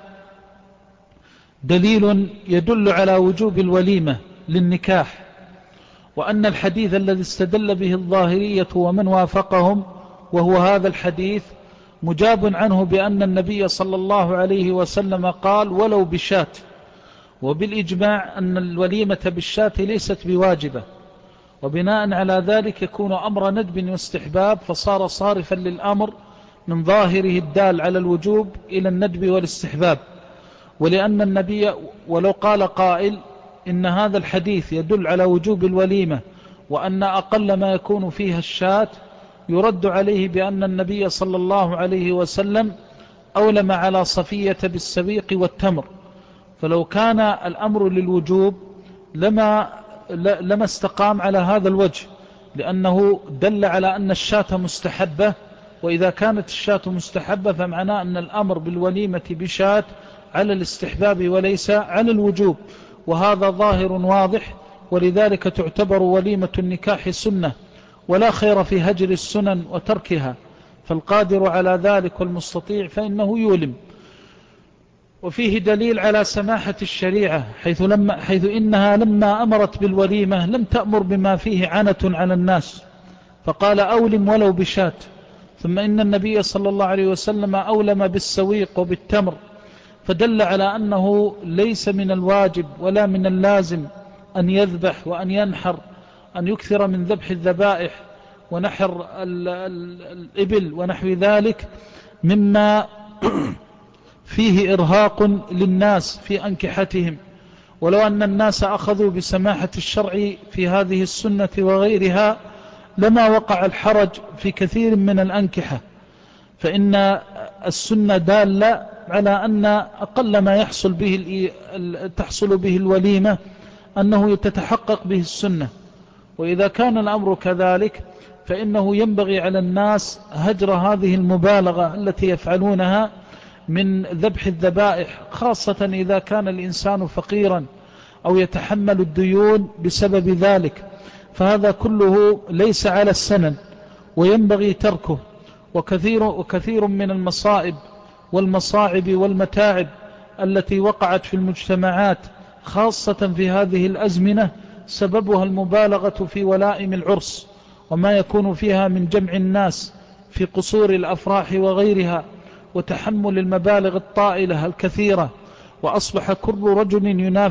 دليل يدل على وجوب الوليمة للنكاح، وأن الحديث الذي استدل به الظاهرية ومن وافقهم وهو هذا الحديث مجاب عنه بأن النبي صلى الله عليه وسلم قال ولو بشاة، وبالإجماع أن الوليمة بالشاة ليست بواجبة، وبناء على ذلك يكون أمر ندب واستحباب، فصار صارفا للأمر من ظاهره الدال على الوجوب إلى الندب والاستحباب. ولأن النبي ولو قال قائل إن هذا الحديث يدل على وجوب الوليمة وأن أقل ما يكون فيها الشاة، يرد عليه بأن النبي صلى الله عليه وسلم أولم على صفية بالسويق والتمر، فلو كان الأمر للوجوب لما استقام على هذا الوجه، لأنه دل على أن الشاة مستحبة، وإذا كانت الشاة مستحبة فمعناه أن الأمر بالوليمة بشاة على الاستحباب وليس على الوجوب، وهذا ظاهر واضح. ولذلك تعتبر وليمة النكاح سنة، ولا خير في هجر السنن وتركها، فالقادر على ذلك والمستطيع فإنه يولم. وفيه دليل على سماحة الشريعة، حيث إنها لما أمرت بالوليمة لم تأمر بما فيه عنة على الناس، فقال أولم ولو بشاة. ثم إن النبي صلى الله عليه وسلم أولم بالسويق وبالتمر، فدل على أنه ليس من الواجب ولا من اللازم أن يذبح وأن ينحر، أن يكثر من ذبح الذبائح ونحر الإبل ونحو ذلك مما فيه إرهاق للناس في أنكحتهم. ولو أن الناس أخذوا بسماحة الشرع في هذه السنة وغيرها لما وقع الحرج في كثير من الأنكحة، فإن السنة دالة على أن أقل ما تحصل به الوليمة أنه تتحقق به السنة. وإذا كان الأمر كذلك فإنه ينبغي على الناس هجر هذه المبالغة التي يفعلونها من ذبح الذبائح، خاصة إذا كان الإنسان فقيرا أو يتحمل الديون بسبب ذلك، فهذا كله ليس على السنن وينبغي تركه. وكثير من المصائب والمصاعب والمتاعب التي وقعت في المجتمعات خاصة في هذه الأزمنة سببها المبالغة في ولائم العرس وما يكون فيها من جمع الناس في قصور الأفراح وغيرها، وتحمل المبالغ الطائلة الكثيرة، وأصبح كل رجل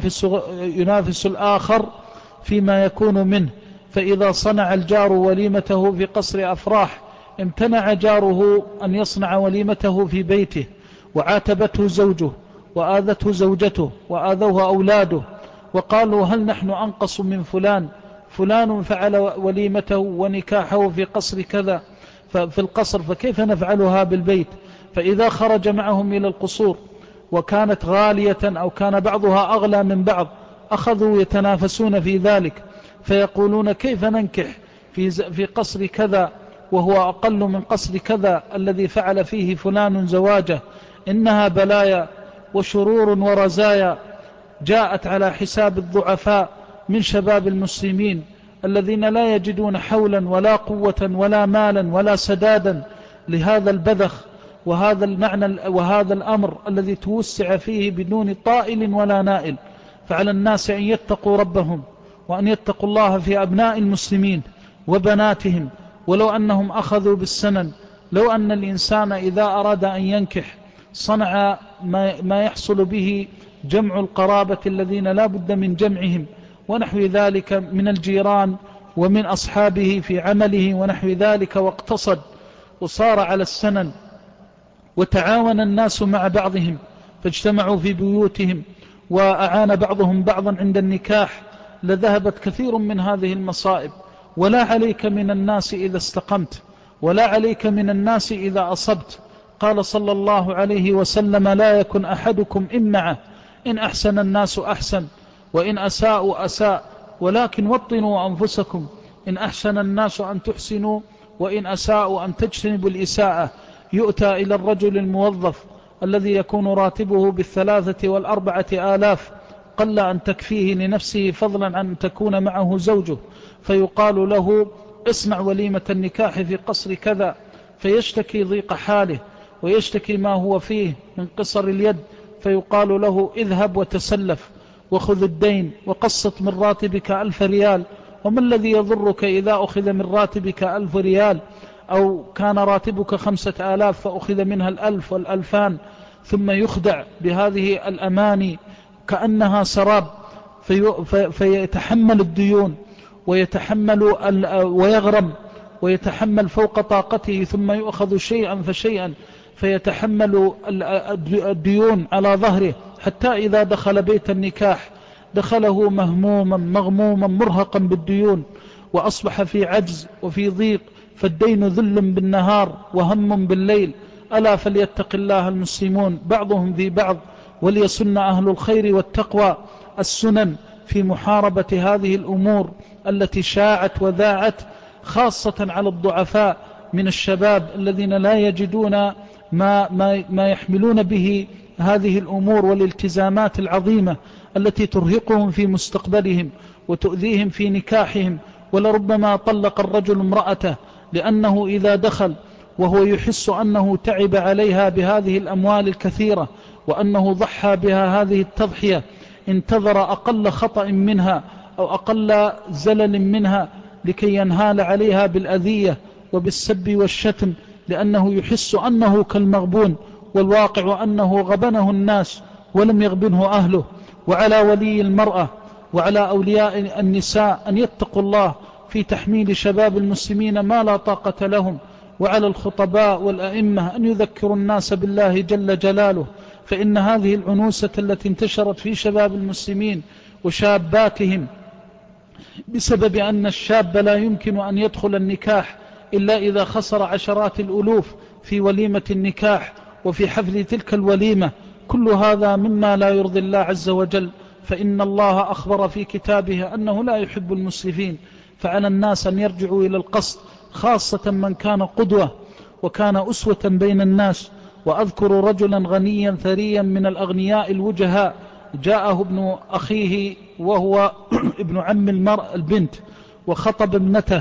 ينافس الآخر فيما يكون منه. فإذا صنع الجار وليمته في قصر أفراح امتنع جاره أن يصنع وليمته في بيته، وعاتبته زوجه وآذته زوجته وآذوه أولاده، وقالوا هل نحن أنقص من فلان فعل وليمته ونكاحه في قصر كذا في القصر، فكيف نفعلها بالبيت؟ فإذا خرج معهم إلى القصور وكانت غالية أو كان بعضها أغلى من بعض أخذوا يتنافسون في ذلك، فيقولون كيف ننكح في قصر كذا وهو أقل من قصر كذا الذي فعل فيه فلان زواجه. إنها بلايا وشرور ورزايا جاءت على حساب الضعفاء من شباب المسلمين الذين لا يجدون حولا ولا قوة ولا مالا ولا سدادا لهذا البذخ وهذا الأمر الذي توسع فيه بدون طائل ولا نائل. فعلى الناس أن يتقوا ربهم وأن يتقوا الله في أبناء المسلمين وبناتهم، ولو أنهم أخذوا بالسنن. لو أن الإنسان إذا أراد أن ينكح صنع ما يحصل به جمع القرابة الذين لا بد من جمعهم، ونحو ذلك من الجيران ومن أصحابه في عمله ونحو ذلك، واقتصد وصار على السنن، وتعاون الناس مع بعضهم فاجتمعوا في بيوتهم وأعان بعضهم بعضا عند النكاح، لذهبت كثير من هذه المصائب. ولا عليك من الناس إذا استقمت، ولا عليك من الناس إذا أصبت. قال صلى الله عليه وسلم: لا يكن أحدكم إمعة، إن أحسن الناس أحسن، وإن أساءوا أساء، ولكن وطنوا أنفسكم، إن أحسن الناس أن تحسنوا، وإن أساءوا أن تجتنبوا الإساءة. يؤتى إلى الرجل الموظف الذي يكون راتبه بالثلاثة والأربعة آلاف، قل أن تكفيه لنفسه فضلا عن أن تكون معه زوجه، فيقال له: اصنع وليمة النكاح في قصر كذا، فيشتكي ضيق حاله ويشتكي ما هو فيه من قصر اليد، فيقال له: اذهب وتسلف وخذ الدين وقسط من راتبك 1000 ريال. وما الذي يضرك إذا أخذ من راتبك 1000 ريال، أو كان راتبك 5000 فأخذ منها 1000 والألفان، ثم يخدع بهذه الأماني كأنها سراب، فيتحمل الديون ويتحمل ويغرم ويتحمل فوق طاقته، ثم يؤخذ شيئا فشيئا فيتحمل الديون على ظهره، حتى إذا دخل بيت النكاح دخله مهموما مغموما مرهقا بالديون، وأصبح في عجز وفي ضيق، فالدين ذل بالنهار وهم بالليل. ألا فليتق الله المسلمون بعضهم في بعض، وليسن أهل الخير والتقوى السنن في محاربة هذه الأمور التي شاعت وذاعت، خاصة على الضعفاء من الشباب الذين لا يجدون ما يحملون به هذه الأمور والالتزامات العظيمة التي ترهقهم في مستقبلهم وتؤذيهم في نكاحهم. ولربما طلق الرجل امرأته لأنه إذا دخل وهو يحس أنه تعب عليها بهذه الأموال الكثيرة وأنه ضحى بها هذه التضحية، انتظر أقل خطأ منها أو أقل زلل منها لكي ينهال عليها بالأذية وبالسب والشتم، لأنه يحس أنه كالمغبون، والواقع أنه غبنه الناس ولم يغبنه أهله. وعلى ولي المرأة وعلى أولياء النساء أن يتقوا الله في تحميل شباب المسلمين ما لا طاقة لهم، وعلى الخطباء والأئمة أن يذكروا الناس بالله جل جلاله، فإن هذه العنوسة التي انتشرت في شباب المسلمين وشاباتهم بسبب أن الشاب لا يمكن أن يدخل النكاح إلا إذا خسر عشرات الألوف في وليمة النكاح وفي حفل تلك الوليمة، كل هذا مما لا يرضي الله عز وجل، فإن الله أخبر في كتابه أنه لا يحب المسرفين. فعلى الناس أن يرجعوا إلى القصد، خاصة من كان قدوة وكان أسوة بين الناس. وأذكر رجلا غنيا ثريا من الأغنياء الوجهاء، جاءه ابن أخيه وهو ابن عم البنت، وخطب ابنته،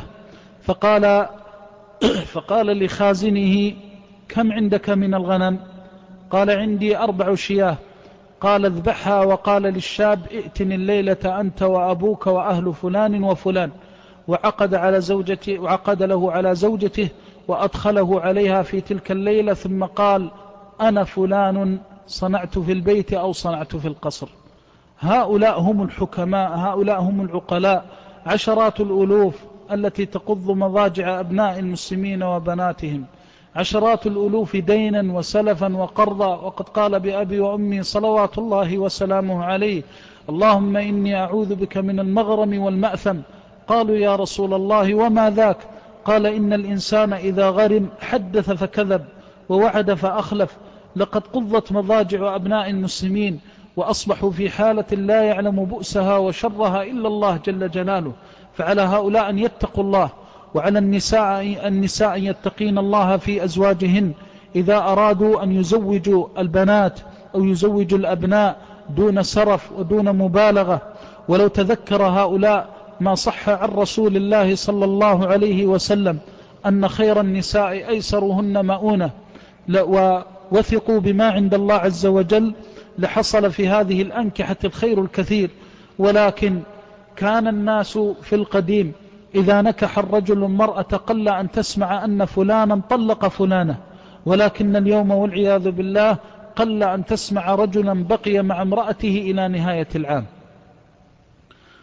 فقال لخازنه: كم عندك من الغنم؟ قال: عندي 4 شياه. قال: اذبحها. وقال للشاب: ائتني الليلة أنت وأبوك وأهل فلان وفلان. وعقد له على زوجته وأدخله عليها في تلك الليلة، ثم قال: أنا فلان صنعت في البيت أو صنعت في القصر. هؤلاء هم الحكماء، هؤلاء هم العقلاء، عشرات الألوف التي تقض مضاجع أبناء المسلمين وبناتهم، عشرات الألوف دينا وسلفا وقرضا. وقد قال بأبي وأمي صلوات الله وسلامه عليه: اللهم إني أعوذ بك من المغرم والمأثم. قالوا: يا رسول الله وما ذاك؟ قال: إن الإنسان إذا غرم حدث فكذب ووعد فأخلف. لقد قضت مضاجع أبناء المسلمين وأصبحوا في حالة لا يعلم بؤسها وشرها إلا الله جل جلاله. فعلى هؤلاء أن يتقوا الله، وعلى النساء أن يتقين الله في أزواجهن إذا أرادوا أن يزوجوا البنات أو يزوجوا الأبناء دون سرف ودون مبالغة. ولو تذكر هؤلاء ما صح عن رسول الله صلى الله عليه وسلم أن خير النساء أيسرهن مؤونة، ووثقوا بما عند الله عز وجل، لحصل في هذه الأنكحة الخير الكثير. ولكن كان الناس في القديم إذا نكح الرجل المرأة قل أن تسمع أن فلانا طلق فلانة، ولكن اليوم والعياذ بالله قل أن تسمع رجلا بقي مع امرأته إلى نهاية العام.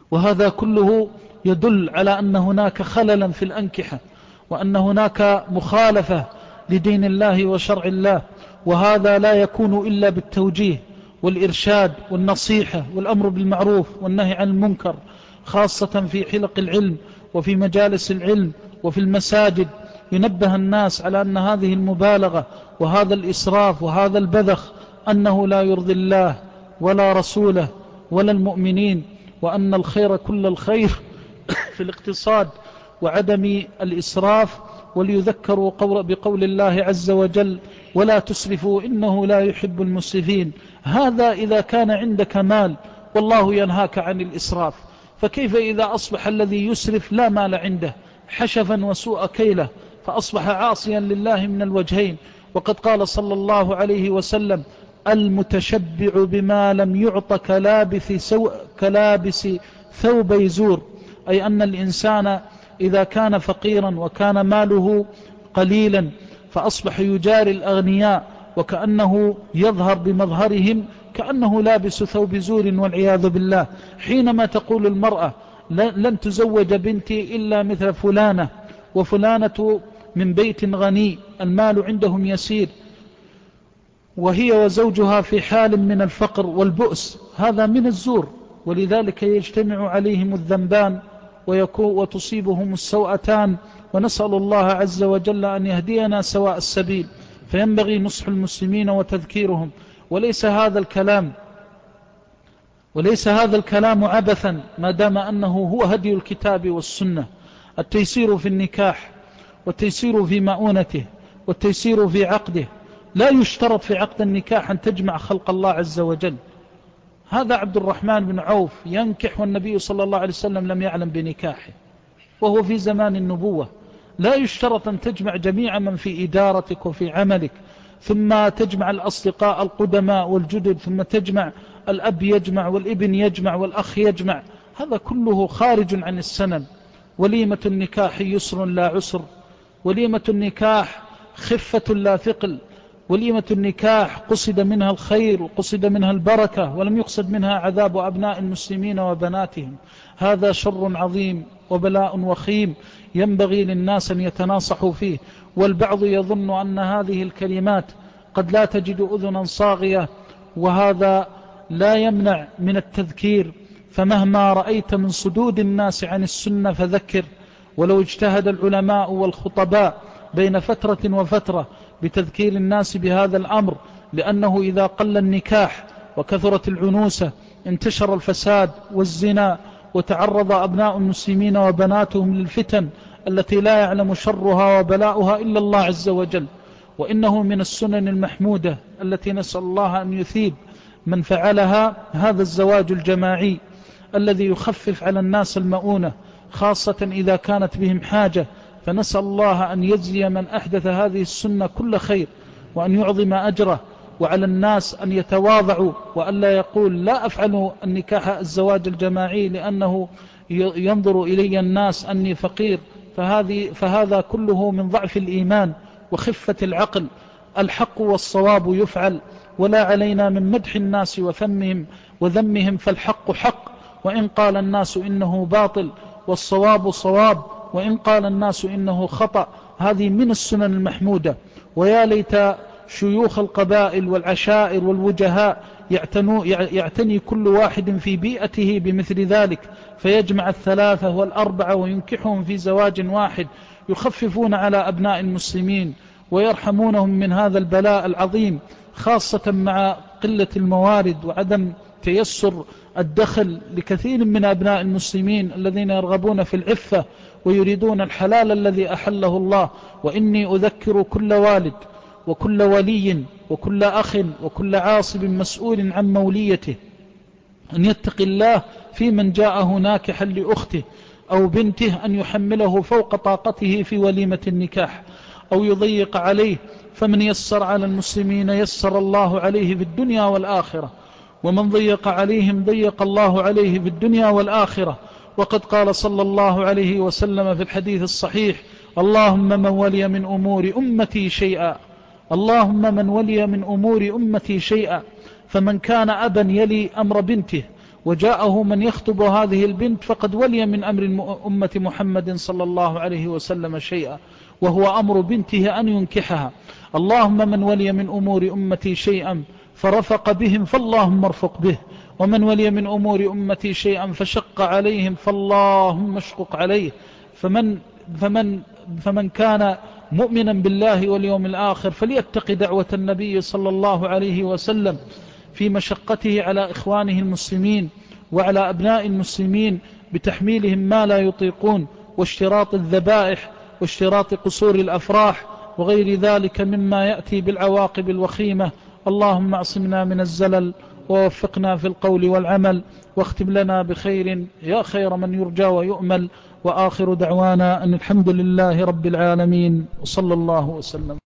وهذا كله يدل على أن هناك خللا في الأنكحة، وأن هناك مخالفة لدين الله وشرع الله، وهذا لا يكون إلا بالتوجيه والإرشاد والنصيحة والأمر بالمعروف والنهي عن المنكر، خاصة في حلق العلم وفي مجالس العلم وفي المساجد. ينبه الناس على أن هذه المبالغة وهذا الإسراف وهذا البذخ أنه لا يرضي الله ولا رسوله ولا المؤمنين، وأن الخير كل الخير في الاقتصاد وعدم الإسراف. وليذكروا بقول الله عز وجل: ولا تسرفوا إنه لا يحب المسرفين. هذا إذا كان عندك مال والله ينهاك عن الإسراف، فكيف إذا أصبح الذي يسرف لا مال عنده حشفا وسوء كيله، فأصبح عاصيا لله من الوجهين. وقد قال صلى الله عليه وسلم: المتشبع بما لم يعط كلابس ثوب زور، أي أن الإنسان إذا كان فقيرا وكان ماله قليلا فأصبح يجاري الأغنياء وكأنه يظهر بمظهرهم كأنه لابس ثوب زور والعياذ بالله. حينما تقول المرأة: لن تزوج بنتي إلا مثل فلانة، وفلانة من بيت غني المال عندهم يسير، وهي وزوجها في حال من الفقر والبؤس، هذا من الزور. ولذلك يجتمع عليهم الذنبان وتصيبهم السوءتان، ونسأل الله عز وجل أن يهدينا سواء السبيل. فينبغي نصح المسلمين وتذكيرهم، وليس هذا الكلام عبثا، ما دام أنه هو هدي الكتاب والسنة. التيسير في النكاح، والتيسير في مؤونته، والتيسير في عقده. لا يشترط في عقد النكاح أن تجمع خلق الله عز وجل. هذا عبد الرحمن بن عوف ينكح والنبي صلى الله عليه وسلم لم يعلم بنكاحه، وهو في زمان النبوة. لا يشترط أن تجمع جميع من في إدارتك وفي عملك، ثم تجمع الأصدقاء القدماء والجدد، ثم تجمع الأب يجمع والابن يجمع والأخ يجمع. هذا كله خارج عن السنن. وليمة النكاح يسر لا عسر، وليمة النكاح خفة لا ثقل، وليمة النكاح قصد منها الخير وقصد منها البركة، ولم يقصد منها عذاب أبناء المسلمين وبناتهم. هذا شر عظيم وبلاء وخيم ينبغي للناس أن يتناصحوا فيه. والبعض يظن أن هذه الكلمات قد لا تجد أذنا صاغية، وهذا لا يمنع من التذكير. فمهما رأيت من صدود الناس عن السنة فذكر. ولو اجتهد العلماء والخطباء بين فترة وفترة بتذكير الناس بهذا الأمر، لأنه إذا قل النكاح وكثرت العنوسة انتشر الفساد والزنا، وتعرض أبناء المسلمين وبناتهم للفتن التي لا يعلم شرها وبلاؤها إلا الله عز وجل. وإنه من السنن المحمودة التي نسأل الله أن يثيب من فعلها هذا الزواج الجماعي الذي يخفف على الناس المؤونة، خاصة إذا كانت بهم حاجة. فنسأل الله أن يجزي من أحدث هذه السنة كل خير، وأن يعظم أجره. وعلى الناس أن يتواضعوا، وأن لا يقول: لا أفعل النكاح الزواج الجماعي لأنه ينظر إلي الناس أني فقير. فهذا كله من ضعف الإيمان وخفة العقل. الحق والصواب يفعل، ولا علينا من مدح الناس وذمهم، فالحق حق وإن قال الناس إنه باطل، والصواب صواب وإن قال الناس إنه خطأ. هذه من السنن المحمودة. ويا ليت شيوخ القبائل والعشائر والوجهاء يعتني كل واحد في بيئته بمثل ذلك، فيجمع الثلاثة والأربعة وينكحهم في زواج واحد، يخففون على أبناء المسلمين ويرحمونهم من هذا البلاء العظيم، خاصة مع قلة الموارد وعدم تيسر الدخل لكثير من أبناء المسلمين الذين يرغبون في العفة ويريدون الحلال الذي أحله الله. وإني أذكر كل والد وكل ولي وكل أخ وكل عاصب مسؤول عن موليته أن يتقي الله في من جاءه ناكحا لأخته أو بنته، أن يحمله فوق طاقته في وليمة النكاح أو يضيق عليه. فمن يسر على المسلمين يسر الله عليه في الدنيا والآخرة، ومن ضيق عليهم ضيق الله عليه في الدنيا والآخرة. وقد قال صلى الله عليه وسلم في الحديث الصحيح: اللهم من ولي من أمور أمتي شيئا، اللهم من ولي من أمور أمتي شيئا، فمن كان أبا يلي أمر بنته، وجاءه من يخطب هذه البنت فقد ولي من أمر أمة محمد صلى الله عليه وسلم شيئا، وهو أمر بنته أن ينكحها. اللهم من ولي من أمور أمتي شيئا فرفق بهم فاللهم ارفق به، ومن ولي من أمور أمتي شيئا فشق عليهم فاللهم اشقق عليه. فمن كان مؤمنا بالله واليوم الآخر فليتق دعوة النبي صلى الله عليه وسلم في مشقته على إخوانه المسلمين وعلى أبناء المسلمين بتحميلهم ما لا يطيقون، واشتراط الذبائح واشتراط قصور الأفراح وغير ذلك مما يأتي بالعواقب الوخيمة. اللهم اعصمنا من الزلل ووفقنا في القول والعمل، واختم لنا بخير يا خير من يرجى ويؤمل. وآخر دعوانا أن الحمد لله رب العالمين، وصلى الله وسلم.